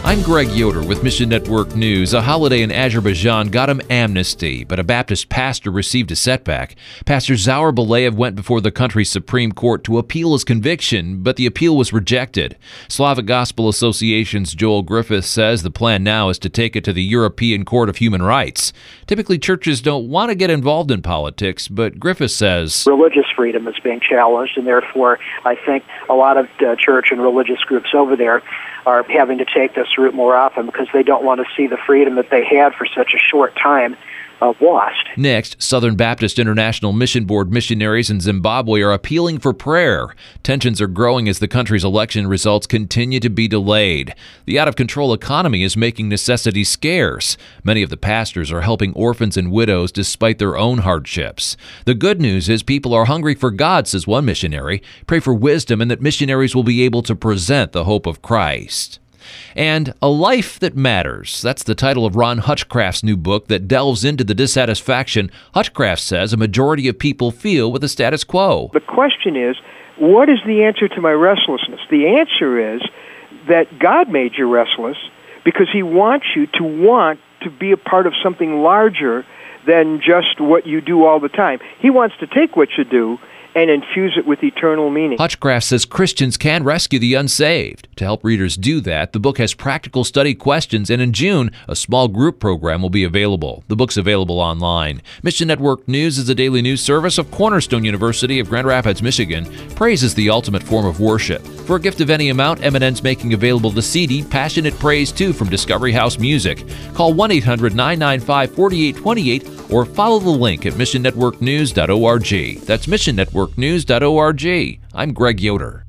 I'm Greg Yoder with Mission Network News. A holiday in Azerbaijan got him amnesty, but a Baptist pastor received a setback. Pastor Zaur Balayev went before the country's Supreme Court to appeal his conviction, but the appeal was rejected. Slavic Gospel Association's Joel Griffith says the plan now is to take it to the European Court of Human Rights. Typically, churches don't want to get involved in politics, but Griffith says religious freedom is being challenged, and therefore I think a lot of church and religious groups over there are having to take this route more often because they don't want to see the freedom that they had for such a short time lost. Next, Southern Baptist International Mission Board missionaries in Zimbabwe are appealing for prayer. Tensions are growing as the country's election results continue to be delayed. The out-of-control economy is making necessities scarce. Many of the pastors are helping orphans and widows despite their own hardships. The good news is people are hungry for God, says one missionary. Pray for wisdom and that missionaries will be able to present the hope of Christ. And A Life That Matters. That's the title of Ron Hutchcraft's new book that delves into the dissatisfaction Hutchcraft says a majority of people feel with the status quo. The question is, what is the answer to my restlessness? The answer is that God made you restless because He wants you to want to be a part of something larger than just what you do all the time. He wants to take what you do and infuse it with eternal meaning. Hutchcraft says Christians can rescue the unsaved. To help readers do that, the book has practical study questions, and in June, a small group program will be available. The book's available online. Mission Network News is a daily news service of Cornerstone University of Grand Rapids, Michigan. Praise is the ultimate form of worship. For a gift of any amount, M&N's making available the CD Passionate Praise 2 from Discovery House Music. Call 1-800-995-4828 or follow the link at missionnetworknews.org. That's missionnetworknews.org. I'm Greg Yoder.